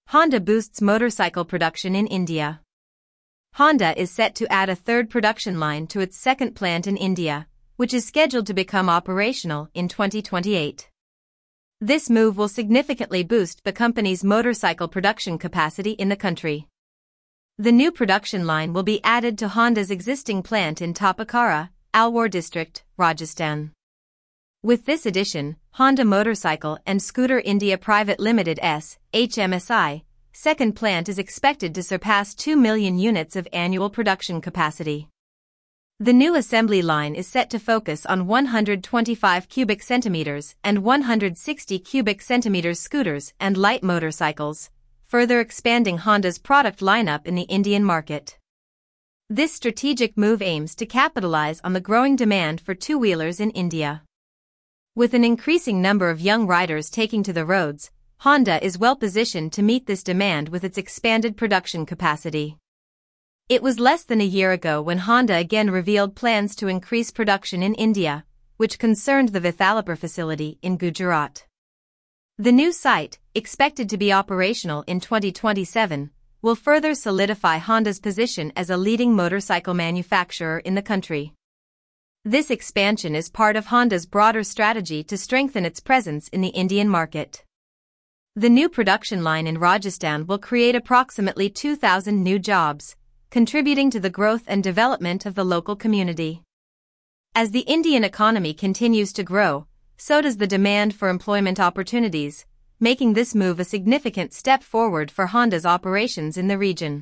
Honda boosts motorcycle production in India. Honda is set to add a third production line to its second plant in India, which is scheduled to become operational in 2028. This move will significantly boost the company's motorcycle production capacity in the country. The new production line will be added to Honda's existing plant in Tapakara, Alwar district, Rajasthan. With this addition, Honda Motorcycle and Scooter India Private Limited (HMSI) second plant is expected to surpass 2 million units of annual production capacity. The new assembly line is set to focus on 125 cubic centimeters and 160 cubic centimeters scooters and light motorcycles, further expanding Honda's product lineup in the Indian market. This strategic move aims to capitalize on the growing demand for two-wheelers in India. With an increasing number of young riders taking to the roads, Honda is well positioned to meet this demand with its expanded production capacity. It was less than a year ago when Honda again revealed plans to increase production in India, which concerned the Vithalapur facility in Gujarat. The new site, expected to be operational in 2027, will further solidify Honda's position as a leading motorcycle manufacturer in the country. This expansion is part of Honda's broader strategy to strengthen its presence in the Indian market. The new production line in Rajasthan will create approximately 2,000 new jobs, contributing to the growth and development of the local community. As the Indian economy continues to grow, so does the demand for employment opportunities, making this move a significant step forward for Honda's operations in the region.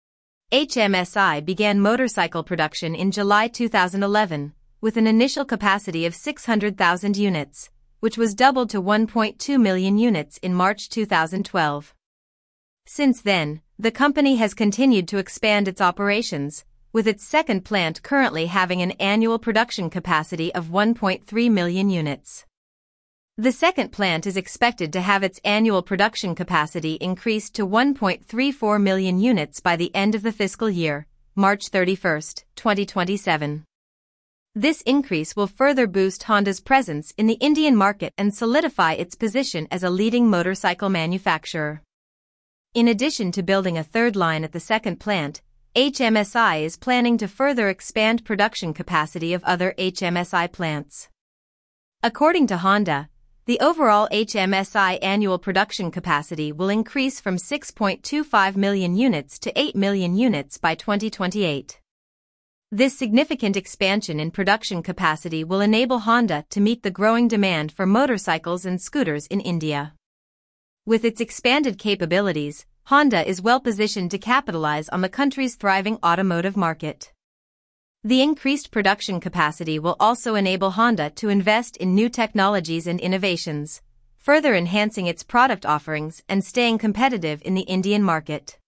HMSI began motorcycle production in July 2011, with an initial capacity of 600,000 units, which was doubled to 1.2 million units in March 2012. Since then, the company has continued to expand its operations, with its second plant currently having an annual production capacity of 1.3 million units. The second plant is expected to have its annual production capacity increased to 1.34 million units by the end of the fiscal year, March 31, 2027. This increase will further boost Honda's presence in the Indian market and solidify its position as a leading motorcycle manufacturer. In addition to building a third line at the second plant, HMSI is planning to further expand production capacity of other HMSI plants. According to Honda, the overall HMSI annual production capacity will increase from 6.25 million units to 8 million units by 2028. This significant expansion in production capacity will enable Honda to meet the growing demand for motorcycles and scooters in India. With its expanded capabilities, Honda is well positioned to capitalize on the country's thriving automotive market. The increased production capacity will also enable Honda to invest in new technologies and innovations, further enhancing its product offerings and staying competitive in the Indian market.